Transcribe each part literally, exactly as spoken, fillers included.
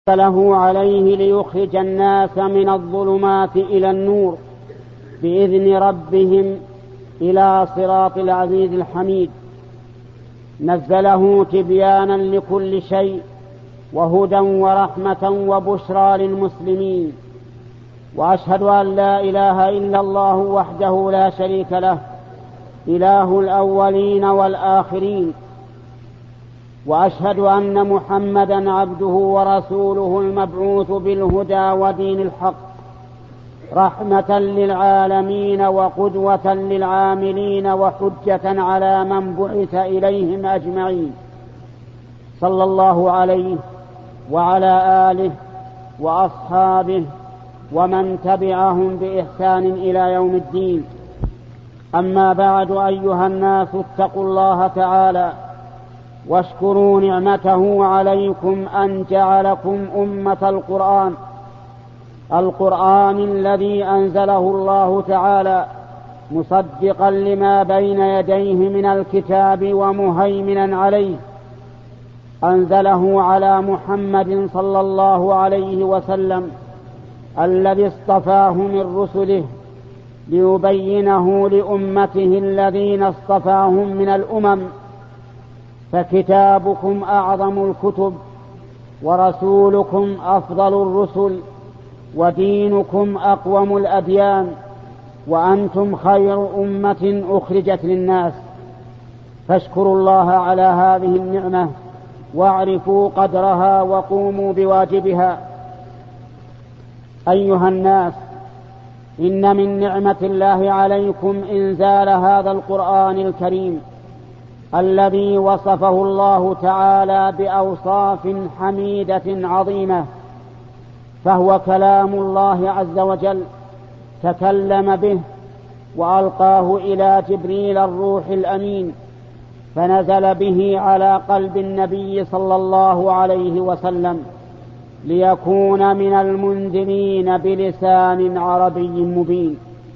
له عليه ليخرج الناس من الظلمات إلى النور بإذن ربهم إلى صراط العزيز الحميد. نزله تبيانا لكل شيء وهدى ورحمة وبشرى للمسلمين. وأشهد أن لا إله إلا الله وحده لا شريك له إله الأولين والآخرين. وأشهد أن محمدا عبده ورسوله المبعوث بالهدى ودين الحق رحمة للعالمين وقدوة للعاملين وحجة على من بعث إليهم أجمعين، صلى الله عليه وعلى آله وأصحابه ومن تبعهم بإحسان إلى يوم الدين. أما بعد، أيها الناس، اتقوا الله تعالى واشكروا نعمته عليكم أن جعلكم أمة القرآن القرآن الذي أنزله الله تعالى مصدقا لما بين يديه من الكتاب ومهيمنا عليه. أنزله على محمد صلى الله عليه وسلم الذي اصطفاه من رسله ليبينه لأمته الذين اصطفاهم من الأمم. فكتابكم أعظم الكتب ورسولكم أفضل الرسل ودينكم أقوم الأديان وأنتم خير أمة أخرجت للناس. فاشكروا الله على هذه النعمة واعرفوا قدرها وقوموا بواجبها. أيها الناس، إن من نعمة الله عليكم إنزال هذا القرآن الكريم الذي وصفه الله تعالى بأوصاف حميدة عظيمة، فهو كلام الله عز وجل تكلم به وألقاه إلى جبريل الروح الأمين، فنزل به على قلب النبي صلى الله عليه وسلم ليكون من المنذرين بلسان عربي مبين.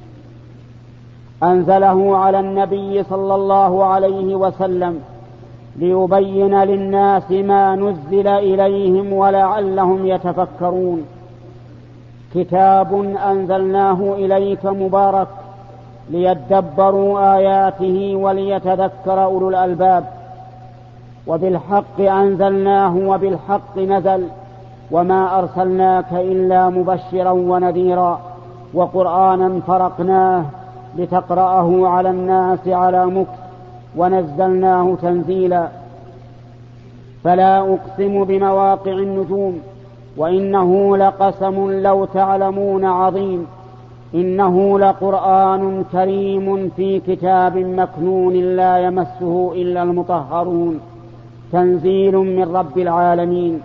أنزله على النبي صلى الله عليه وسلم ليبين للناس ما نزل إليهم ولعلهم يتفكرون. كتاب أنزلناه إليك مبارك ليدبروا آياته وليتذكر أولو الألباب. وبالحق أنزلناه وبالحق نزل، وما أرسلناك إلا مبشرا ونذيرا وقرآنا فرقناه لتقرأه على الناس على مكث ونزلناه تنزيلا. فلا أقسم بمواقع النجوم وإنه لقسم لو تعلمون عظيم. إنه لقرآن كريم في كتاب مكنون لا يمسه إلا المطهرون، تنزيل من رب العالمين.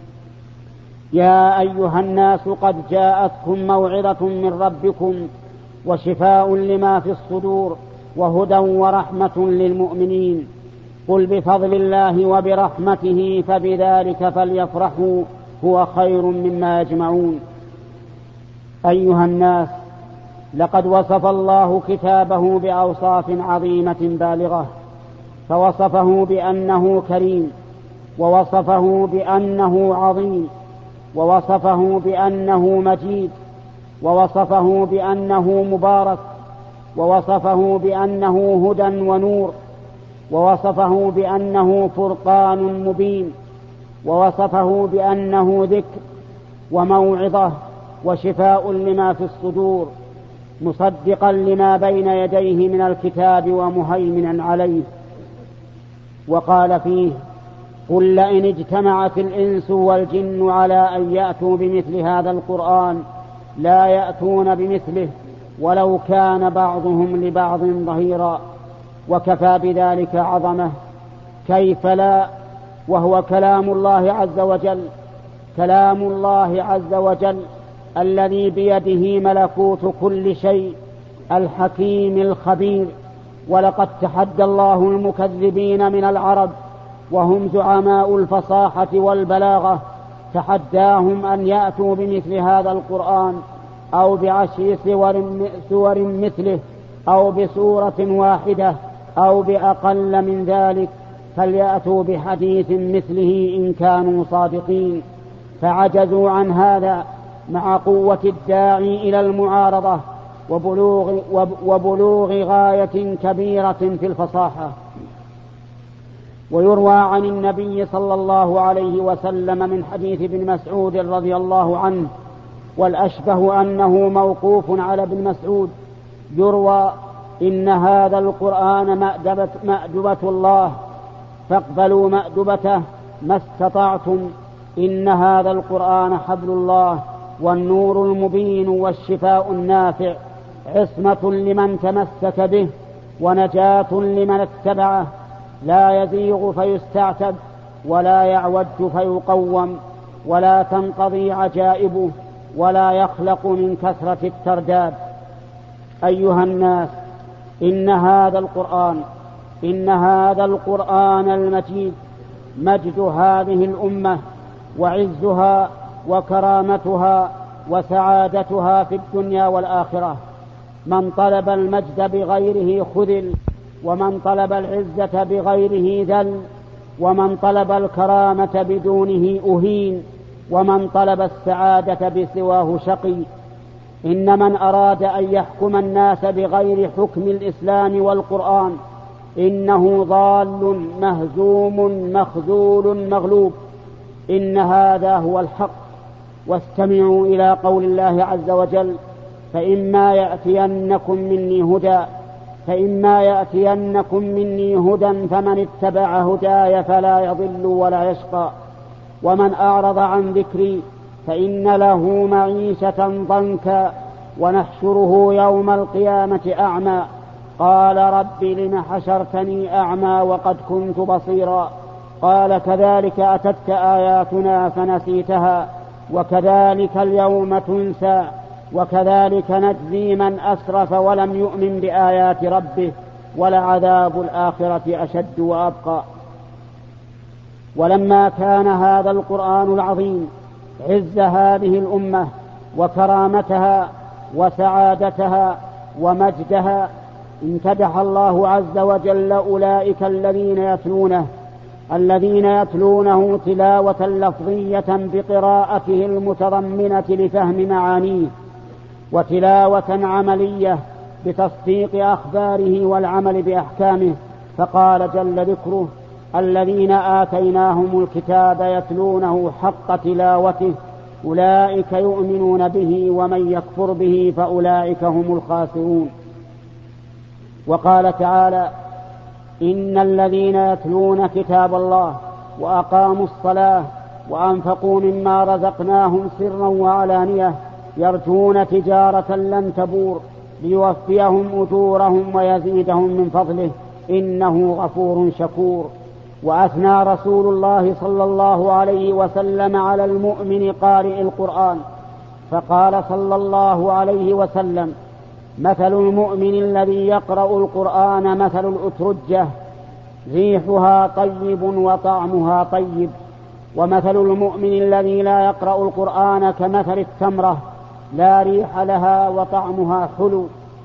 يا أيها الناس، قد جاءتكم موعظة من ربكم وشفاء لما في الصدور وهدى ورحمة للمؤمنين. قل بفضل الله وبرحمته فبذلك فليفرحوا هو خير مما يجمعون. أيها الناس، لقد وصف الله كتابه بأوصاف عظيمة بالغة، فوصفه بأنه كريم، ووصفه بأنه عظيم، ووصفه بأنه مجيد، ووصفه بأنه مبارك، ووصفه بأنه هدى ونور، ووصفه بأنه فرقان مبين، ووصفه بأنه ذكر وموعظة وشفاء لما في الصدور، مصدقا لما بين يديه من الكتاب ومهيمنا عليه. وقال فيه: قل لئن اجتمعت الإنس والجن على أن يأتوا بمثل هذا القرآن لا يأتون بمثله ولو كان بعضهم لبعض ظهيرا. وكفى بذلك عظمة، كيف لا، وهو كلام الله عز وجل، كلام الله عز وجل الذي بيده ملكوت كل شيء، الحكيم الخبير. ولقد تحدى الله المكذبين من العرب وهم زعماء الفصاحة والبلاغة، تحداهم أن يأتوا بمثل هذا القرآن أو بعشر سور مثله أو بسورة واحدة أو بأقل من ذلك، فليأتوا بحديث مثله إن كانوا صادقين. فعجزوا عن هذا مع قوة الداعي إلى المعارضة وبلوغ, وبلوغ غاية كبيرة في الفصاحة. ويروى عن النبي صلى الله عليه وسلم من حديث ابن مسعود رضي الله عنه، والأشبه أنه موقوف على ابن مسعود، يروى: إن هذا القرآن مأدبة, مأدبة الله فاقبلوا مأدبته ما استطعتم، إن هذا القرآن حبل الله والنور المبين والشفاء النافع، عصمة لمن تمسك به ونجاة لمن اتبعه، لا يزيغ فيستعتب ولا يعوج فيقوم، ولا تنقضي عجائبه ولا يخلق من كثرة الترداد. أيها الناس، إن هذا القرآن إن هذا القرآن المجيد مجد هذه الأمة وعزها وكرامتها وسعادتها في الدنيا والآخرة. من طلب المجد بغيره خذل، ومن طلب العزة بغيره ذل، ومن طلب الكرامة بدونه أهين، ومن طلب السعادة بسواه شقي. إن من أراد أن يحكم الناس بغير حكم الإسلام والقرآن إنه ضال مهزوم مخذول مغلوب. إن هذا هو الحق. واستمعوا إلى قول الله عز وجل: فإما يأتينكم مني هدى فإما يأتينكم مني هدى فمن اتبع هداي فلا يضل ولا يشقى، ومن أعرض عن ذكري فإن له معيشة ضنكا ونحشره يوم القيامة أعمى، قال رب لم حشرتني أعمى وقد كنت بصيرا، قال كذلك أتتك آياتنا فنسيتها وكذلك اليوم تنسى، وكذلك نجزي من أسرف ولم يؤمن بآيات ربه ولعذاب الآخرة أشد وأبقى. ولما كان هذا القرآن العظيم عز هذه الأمة وكرامتها وسعادتها ومجدها، امتدح الله عز وجل أولئك الذين يتلونه الذين يتلونه تلاوة لفظية بقراءته المتضمنة لفهم معانيه، وتلاوة عملية بتصديق أخباره والعمل بأحكامه. فقال جل ذكره: الذين آتيناهم الكتاب يتلونه حق تلاوته أولئك يؤمنون به ومن يكفر به فأولئك هم الخاسرون. وقال تعالى: إن الذين يتلون كتاب الله وأقاموا الصلاة وأنفقوا مما رزقناهم سرا وعلانية يرجون تجارة لن تبور ليوفيهم أجورهم ويزيدهم من فضله إنه غفور شكور. وأثنى رسول الله صلى الله عليه وسلم على المؤمن قارئ القرآن فقال صلى الله عليه وسلم: مثل المؤمن الذي يقرأ القرآن مثل الأترجة ريحها طيب وطعمها طيب، ومثل المؤمن الذي لا يقرأ القرآن كمثل التمرة لا ريح لها وطعمها حلو.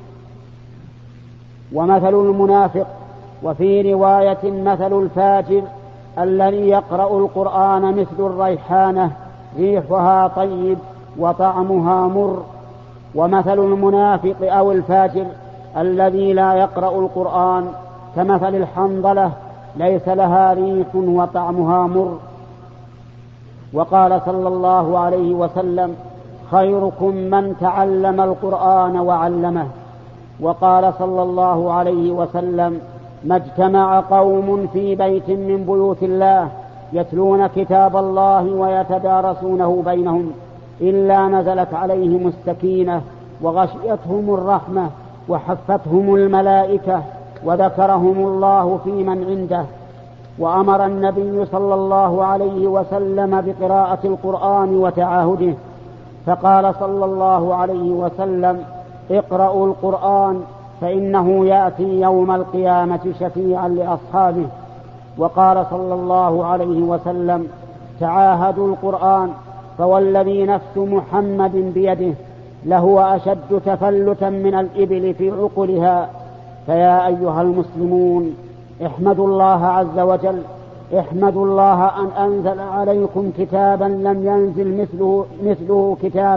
ومثل المنافق، وفي رواية مثل الفاجر الذي يقرأ القرآن مثل الريحانة ريحها طيب وطعمها مر. ومثل المنافق أو الفاجر الذي لا يقرأ القرآن كمثل الحنظلة ليس لها ريح وطعمها مر. وقال صلى الله عليه وسلم: خيركم من تعلم القرآن وعلمه. وقال صلى الله عليه وسلم: ما اجتمع قوم في بيت من بيوت الله يتلون كتاب الله ويتدارسونه بينهم إلا نزلت عليهم السكينة وغشيتهم الرحمة وحفتهم الملائكة وذكرهم الله في من عنده. وأمر النبي صلى الله عليه وسلم بقراءة القرآن وتعاهده، فقال صلى الله عليه وسلم: اقرأوا القرآن فإنه يأتي يوم القيامة شفيعا لأصحابه. وقال صلى الله عليه وسلم: تعاهدوا القرآن فوالذي نفس محمد بيده لهو أشد تفلتا من الإبل في عقلها. فيا أيها المسلمون، احمدوا الله عز وجل احمدوا الله أن أنزل عليكم كتابا لم ينزل مثله, مثله كتاب،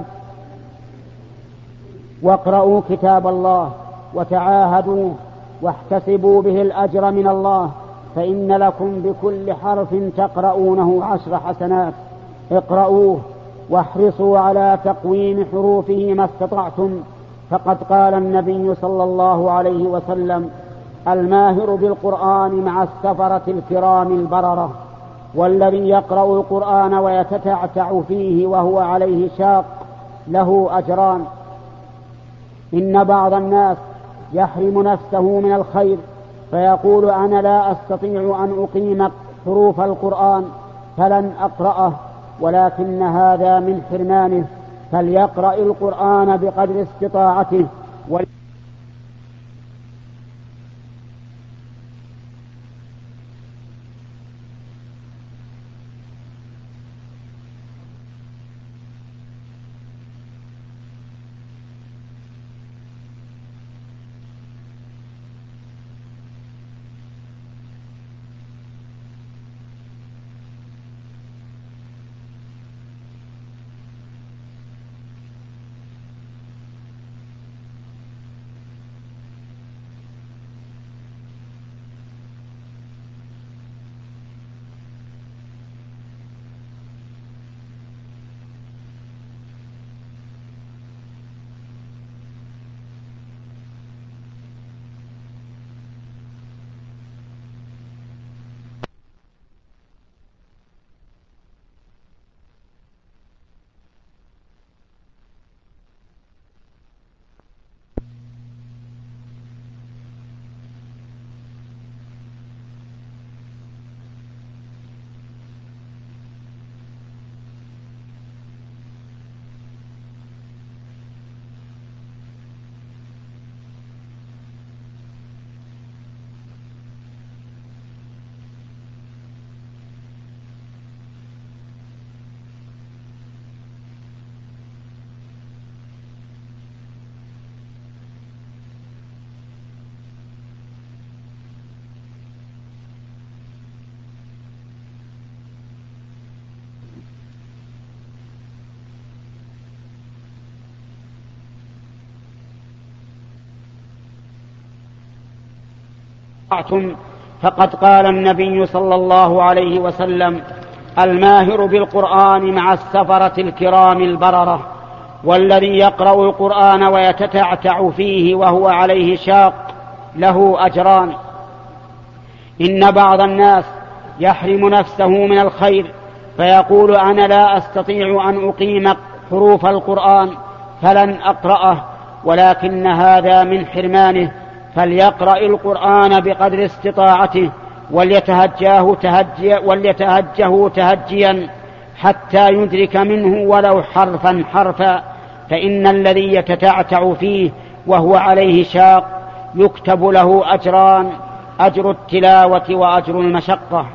واقرأوا كتاب الله وتعاهدوه واحتسبوا به الأجر من الله، فإن لكم بكل حرف تقرؤونه عشر حسنات. اقرؤوه واحرصوا على تقويم حروفه ما استطعتم، فقد قال النبي صلى الله عليه وسلم: الماهر بالقرآن مع السفرة الكرام البررة، والذي يقرأ القرآن ويتتعتع فيه وهو عليه شاق له أجران. إن بعض الناس يحرم نفسه من الخير فيقول: أنا لا أستطيع أن أقيم حروف القرآن فلن أقرأه، ولكن هذا من حرمانه، فليقرأ القرآن بقدر استطاعته. فقد قال النبي صلى الله عليه وسلم: الماهر بالقرآن مع السفرة الكرام البررة، والذي يقرأ القرآن ويتتعتع فيه وهو عليه شاق له أجران. إن بعض الناس يحرم نفسه من الخير فيقول: أنا لا أستطيع أن أقيم حروف القرآن فلن أقرأه، ولكن هذا من حرمانه، فليقرأ القرآن بقدر استطاعته وليتهجاه تهجيا, وليتهجه تهجيا حتى يدرك منه ولو حرفا حرفا، فإن الذي يتتعتع فيه وهو عليه شاق يكتب له أجران: أجر التلاوة وأجر المشقة.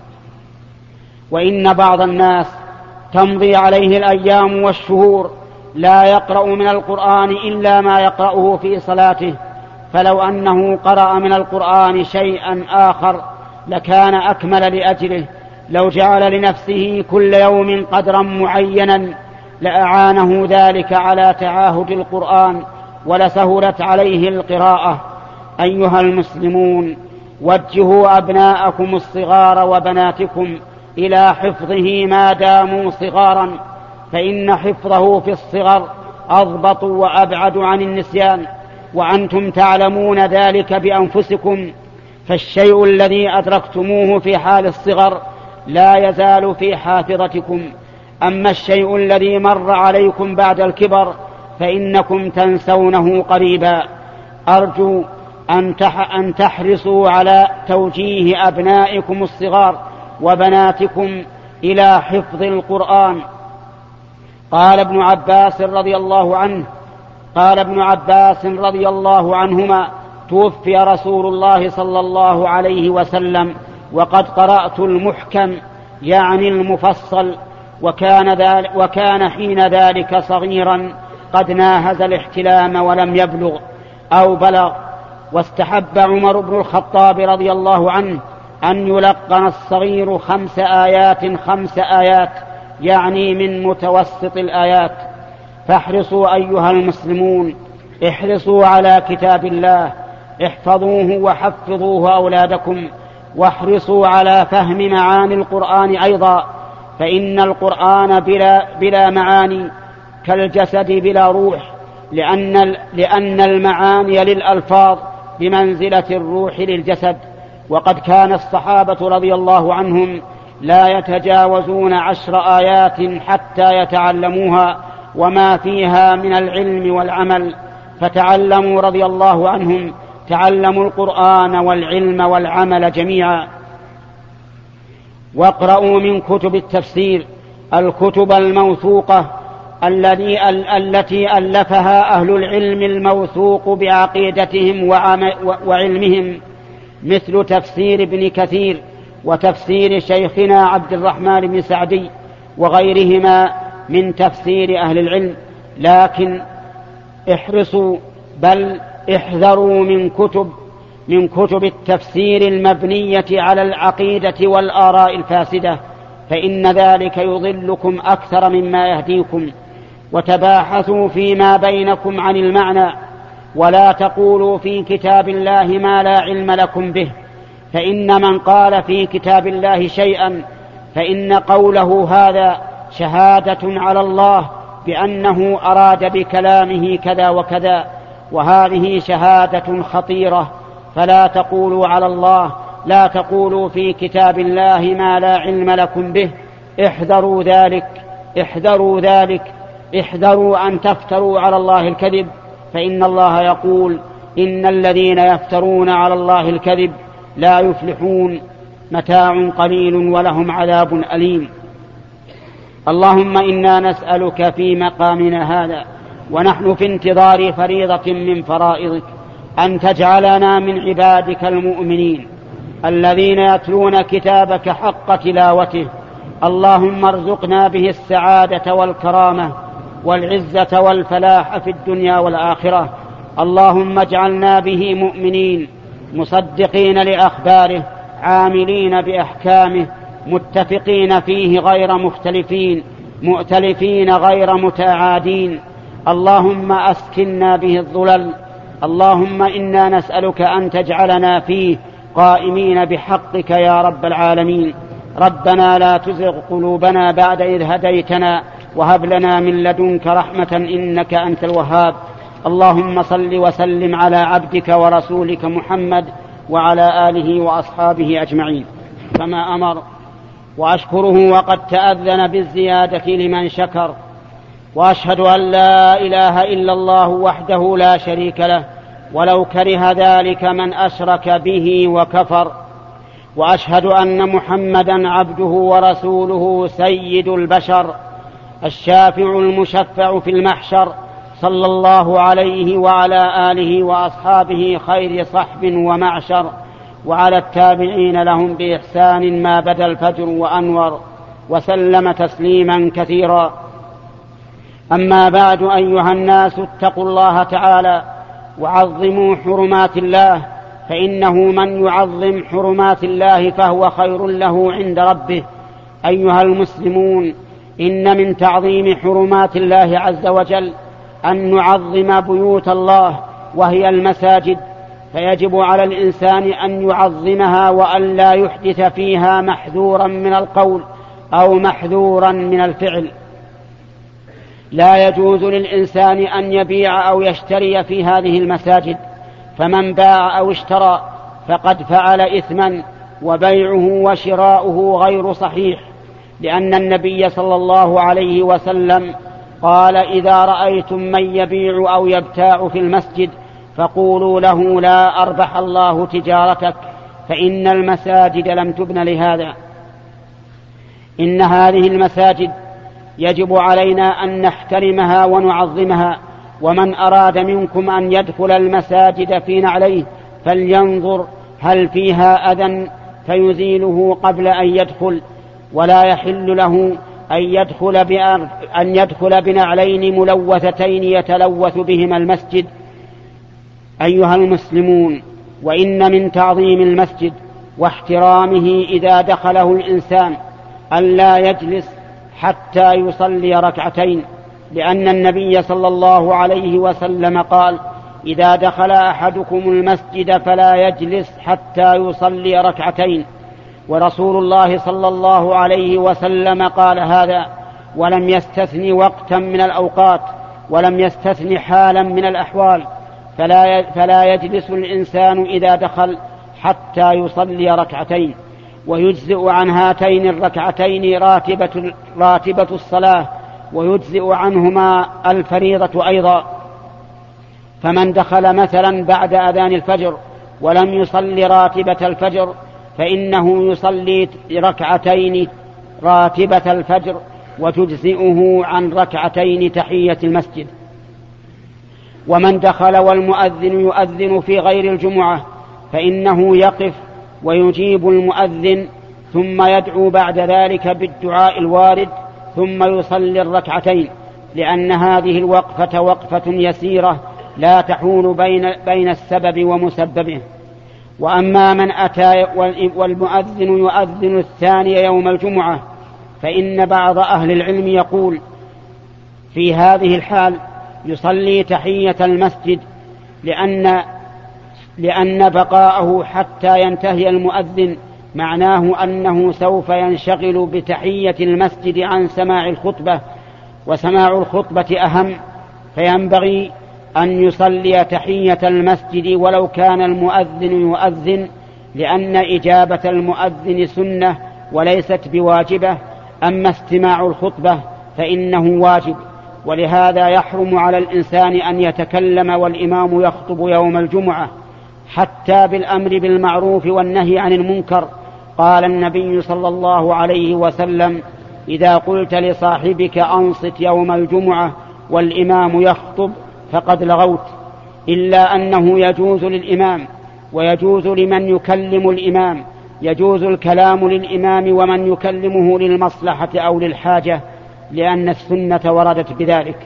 وإن بعض الناس تمضي عليه الأيام والشهور لا يقرأ من القرآن إلا ما يقرأه في صلاته، فلو أنه قرأ من القرآن شيئا آخر لكان أكمل لأجله. لو جعل لنفسه كل يوم قدرا معينا لأعانه ذلك على تعاهد القرآن ولسهلت عليه القراءة. أيها المسلمون، وجهوا أبناءكم الصغار وبناتكم إلى حفظه ما داموا صغارا، فإن حفظه في الصغر أضبط وأبعد عن النسيان، وأنتم تعلمون ذلك بأنفسكم. فالشيء الذي أدركتموه في حال الصغر لا يزال في حافظتكم، أما الشيء الذي مر عليكم بعد الكبر فإنكم تنسونه قريبا. أرجو أن تحرصوا على توجيه أبنائكم الصغار وبناتكم إلى حفظ القرآن. قال ابن عباس رضي الله عنه قال ابن عباس رضي الله عنهما: توفي رسول الله صلى الله عليه وسلم وقد قرأت المحكم، يعني المفصل، وكان, ذلك وكان حين ذلك صغيرا قد ناهز الاحتلام ولم يبلغ أو بلغ. واستحب عمر بن الخطاب رضي الله عنه أن يلقن الصغير خمس آيات خمس آيات، يعني من متوسط الآيات. فاحرصوا أيها المسلمون، احرصوا على كتاب الله، احفظوه وحفظوه أولادكم، واحرصوا على فهم معاني القرآن أيضا، فإن القرآن بلا, بلا معاني كالجسد بلا روح، لأن, لأن المعاني للألفاظ بمنزلة الروح للجسد. وقد كان الصحابة رضي الله عنهم لا يتجاوزون عشر آيات حتى يتعلموها وما فيها من العلم والعمل، فتعلموا رضي الله عنهم، تعلموا القرآن والعلم والعمل جميعا. واقرأوا من كتب التفسير الكتب الموثوقة التي التي ألفها أهل العلم الموثوق بعقيدتهم وعلمهم، مثل تفسير ابن كثير وتفسير شيخنا عبد الرحمن بن سعدي وغيرهما من تفسير أهل العلم. لكن احرصوا بل احذروا من كتب من كتب التفسير المبنية على العقيدة والآراء الفاسدة، فإن ذلك يضلكم أكثر مما يهديكم. وتباحثوا فيما بينكم عن المعنى، ولا تقولوا في كتاب الله ما لا علم لكم به، فإن من قال في كتاب الله شيئا فإن قوله هذا شهادة على الله بأنه أراد بكلامه كذا وكذا، وهذه شهادة خطيرة. فلا تقولوا على الله لا تقولوا في كتاب الله ما لا علم لكم به، احذروا ذلك احذروا ذلك احذروا أن تفتروا على الله الكذب، فإن الله يقول إن الذين يفترون على الله الكذب لا يفلحون، متاع قليل ولهم عذاب أليم. اللهم إنا نسألك في مقامنا هذا ونحن في انتظار فريضة من فرائضك أن تجعلنا من عبادك المؤمنين الذين يتلون كتابك حق تلاوته. اللهم ارزقنا به السعادة والكرامة والعزة والفلاح في الدنيا والآخرة. اللهم اجعلنا به مؤمنين مصدقين لأخباره عاملين بأحكامه متفقين فيه غير مختلفين مؤتلفين غير متعادين. اللهم أسكننا به الظلل. اللهم إنا نسألك أن تجعلنا فيه قائمين بحقك يا رب العالمين. ربنا لا تزغ قلوبنا بعد إذ هديتنا وهب لنا من لدنك رحمة إنك أنت الوهاب. اللهم صل وسلم على عبدك ورسولك محمد وعلى آله وأصحابه أجمعين كما أمر، وأشكره وقد تأذن بالزيادة لمن شكر. وأشهد أن لا إله إلا الله وحده لا شريك له ولو كره ذلك من أشرك به وكفر. وأشهد أن محمدا عبده ورسوله سيد البشر الشافع المشفع في المحشر، صلى الله عليه وعلى آله وأصحابه خير صحب ومعشر، وعلى التابعين لهم بإحسان ما بدا الفجر وأنور، وسلم تسليما كثيرا. أما بعد، أيها الناس اتقوا الله تعالى وعظموا حرمات الله، فإنه من يعظم حرمات الله فهو خير له عند ربه. أيها المسلمون، إن من تعظيم حرمات الله عز وجل أن نعظم بيوت الله وهي المساجد، فيجب على الإنسان أن يعظمها وأن لا يحدث فيها محذورا من القول أو محذورا من الفعل. لا يجوز للإنسان أن يبيع أو يشتري في هذه المساجد، فمن باع أو اشترى فقد فعل إثما، وبيعه وشراؤه غير صحيح، لأن النبي صلى الله عليه وسلم قال: إذا رأيتم من يبيع أو يبتاع في المسجد فقولوا له: لا أربح الله تجارتك، فإن المساجد لم تبن لهذا. إن هذه المساجد يجب علينا أن نحترمها ونعظمها، ومن أراد منكم أن يدخل المساجد في نعليه فلينظر هل فيها أذى فيزيله قبل أن يدخل، ولا يحل له أن يدخل, أن يدخل بنعلين ملوثتين يتلوث بهما المسجد. أيها المسلمون، وإن من تعظيم المسجد واحترامه إذا دخله الإنسان ألا يجلس حتى يصلي ركعتين، لأن النبي صلى الله عليه وسلم قال: إذا دخل أحدكم المسجد فلا يجلس حتى يصلي ركعتين. ورسول الله صلى الله عليه وسلم قال هذا ولم يستثن وقتا من الأوقات، ولم يستثن حالا من الأحوال، فلا فلا يجلس الإنسان إذا دخل حتى يصلي ركعتين. ويجزئ عن هاتين الركعتين راتبة, راتبة الصلاة، ويجزئ عنهما الفريضة أيضا. فمن دخل مثلا بعد أذان الفجر ولم يصلي راتبة الفجر فإنه يصلي ركعتين راتبة الفجر وتجزئه عن ركعتين تحية المسجد. ومن دخل والمؤذن يؤذن في غير الجمعة فإنه يقف ويجيب المؤذن ثم يدعو بعد ذلك بالدعاء الوارد ثم يصلي الركعتين، لأن هذه الوقفة وقفة يسيرة لا تحول بين, بين السبب ومسببه. وأما من أتى والمؤذن يؤذن الثاني يوم الجمعة فإن بعض أهل العلم يقول في هذه الحال يصلي تحية المسجد، لأن, لأن بقاءه حتى ينتهي المؤذن معناه أنه سوف ينشغل بتحية المسجد عن سماع الخطبة، وسماع الخطبة أهم، فينبغي أن يصلي تحية المسجد ولو كان المؤذن يؤذن، لأن إجابة المؤذن سنة وليست بواجبة، أما استماع الخطبة فإنه واجب. ولهذا يحرم على الإنسان أن يتكلم والإمام يخطب يوم الجمعة حتى بالأمر بالمعروف والنهي عن المنكر. قال النبي صلى الله عليه وسلم: إذا قلت لصاحبك أنصت يوم الجمعة والإمام يخطب فقد لغوت، إلا أنه يجوز للإمام ويجوز لمن يكلم الإمام، يجوز الكلام للإمام ومن يكلمه للمصلحة أو للحاجة، لأن السنة وردت بذلك.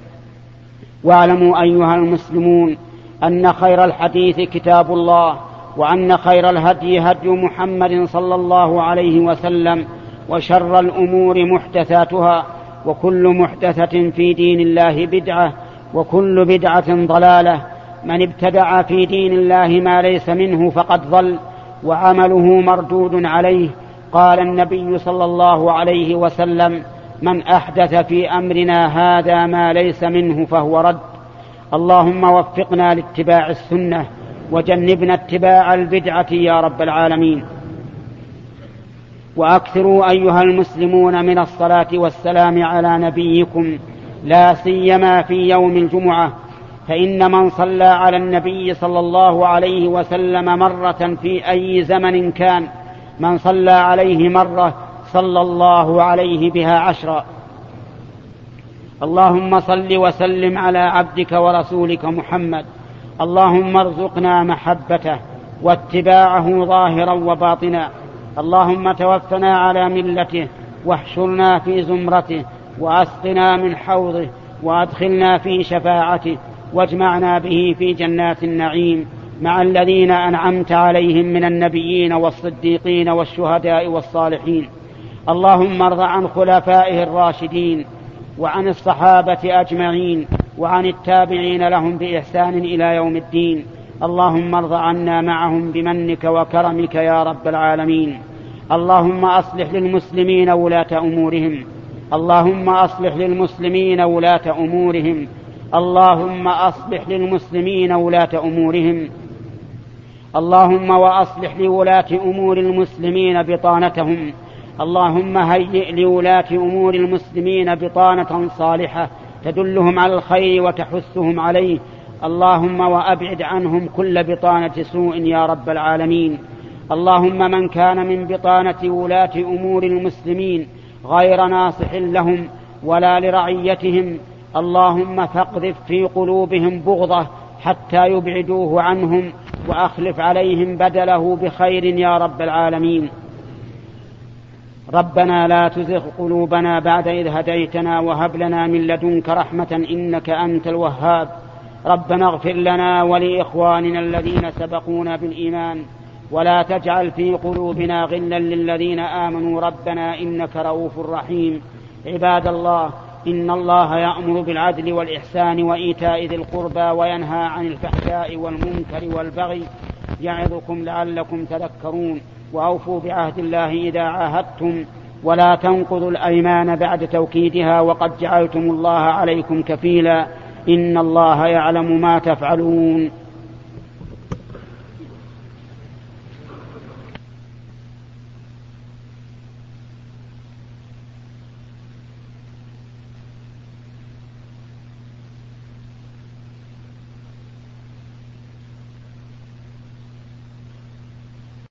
واعلموا أيها المسلمون أن خير الحديث كتاب الله، وأن خير الهدي هدي محمد صلى الله عليه وسلم، وشر الأمور محدثاتها، وكل محدثة في دين الله بدعة، وكل بدعة ضلالة. من ابتدع في دين الله ما ليس منه فقد ضل وعمله مردود عليه. قال النبي صلى الله عليه وسلم: من أحدث في أمرنا هذا ما ليس منه فهو رد. اللهم وفقنا لاتباع السنة وجنبنا اتباع البدعة يا رب العالمين. وأكثروا أيها المسلمون من الصلاة والسلام على نبيكم، لا سيما في يوم الجمعة، فإن من صلى على النبي صلى الله عليه وسلم مرة في أي زمن كان، من صلى عليه مرة صلى الله عليه بها عشرا. اللهم صل وسلم على عبدك ورسولك محمد. اللهم ارزقنا محبته واتباعه ظاهرا وباطنا. اللهم توفنا على ملته واحشرنا في زمرته وأسقنا من حوضه وأدخلنا في شفاعته واجمعنا به في جنات النعيم مع الذين أنعمت عليهم من النبيين والصديقين والشهداء والصالحين. اللهم ارض عن خلفائه الراشدين وعن الصحابة أجمعين وعن التابعين لهم بإحسان إلى يوم الدين. اللهم ارض عنا معهم بمنك وكرمك يا رب العالمين. اللهم أصلح للمسلمين ولاة أمورهم. اللهم أصلح للمسلمين ولاة أمورهم. اللهم أصلح للمسلمين ولاة أمورهم. اللهم وأصلح لولاة أمور المسلمين بطانتهم. اللهم هيئ لولاة أمور المسلمين بطانة صالحة تدلهم على الخير وتحثهم عليه. اللهم وأبعد عنهم كل بطانة سوء يا رب العالمين. اللهم من كان من بطانة ولاة أمور المسلمين غير ناصح لهم ولا لرعيتهم، اللهم فاقذف في قلوبهم بغضة حتى يبعدوه عنهم، وأخلف عليهم بدله بخير يا رب العالمين. ربنا لا تزغ قلوبنا بعد إذ هديتنا وهب لنا من لدنك رحمة إنك أنت الوهاب. ربنا اغفر لنا ولإخواننا الذين سبقونا بالإيمان ولا تجعل في قلوبنا غلا للذين آمنوا ربنا إنك رؤوف رحيم. عباد الله، إن الله يأمر بالعدل والإحسان وإيتاء ذي القربى وينهى عن الفحشاء والمنكر والبغي يعظكم لعلكم تذكرون. وأوفوا بعهد الله إذا عاهدتم ولا تنقضوا الأيمان بعد توكيدها وقد جعلتم الله عليكم كفيلا إن الله يعلم ما تفعلون.